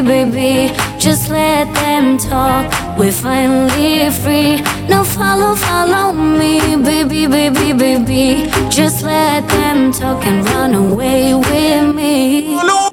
baby. Just let them talk, we're finally free. Now follow me, baby, baby, baby. Just let them talk and run away with me.